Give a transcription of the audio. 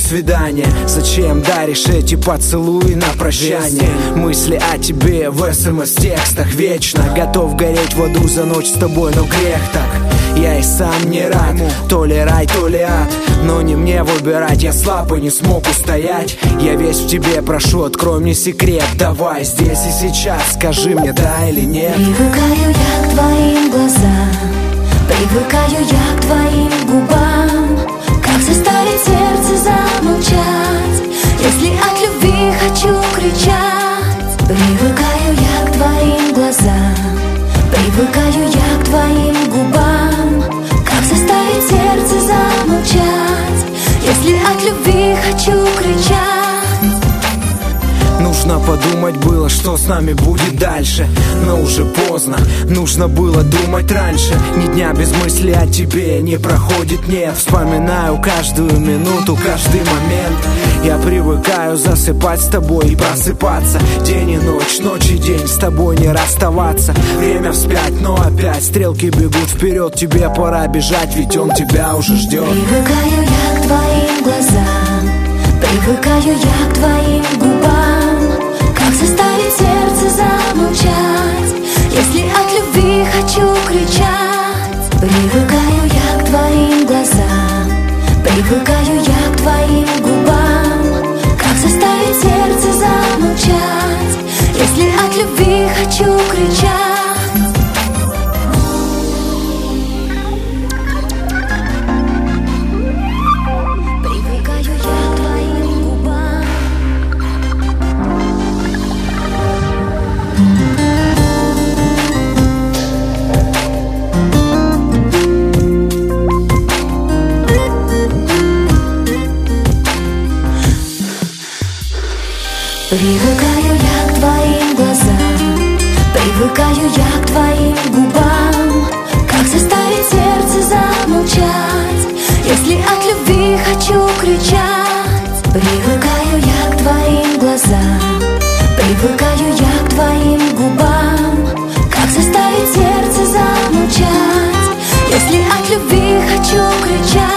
свидания. Зачем даришь эти поцелуи на прощание? Мысли о тебе в СМС-текстах вечно. Готов гореть в аду за ночь с тобой, но грех так. Я и сам не рад, то ли рай, то ли ад. Но не мне выбирать, я слаб и не смог устоять. Я весь в тебе, прошу, открой мне секрет. Давай здесь и сейчас, скажи мне да или нет. Привыкаю я к твоим глазам, привыкаю я к твоим губам. Как заставить сердце замолчать, если от любви хочу кричать? Привыкаю я к твоим глазам, привыкаю я к твоим губам. Как заставить сердце замолчать, если от любви хочу кричать? Нужно подумать было, что с нами будет дальше. Но уже поздно, нужно было думать раньше. Ни дня без мысли о тебе не проходит, нет. Вспоминаю каждую минуту, каждый момент. Я привыкаю засыпать с тобой и просыпаться день и ночь, ночь и день, с тобой не расставаться. Время вспять, но опять стрелки бегут вперед. Тебе пора бежать, ведь он тебя уже ждет. Привыкаю я к твоим глазам, привыкаю я к твоим губам. Как заставить сердце замолчать, если от любви хочу кричать? Привыкаю я к твоим глазам, привыкаю я к твоим губам. Как заставить сердце замолчать, если от любви хочу кричать? Привыкаю я к твоим глазам, привыкаю я к твоим губам. Как заставить сердце замолчать, если от любви хочу кричать? Привыкаю я к твоим глазам, привыкаю я к твоим губам. Как заставить сердце замолчать, если от любви хочу кричать?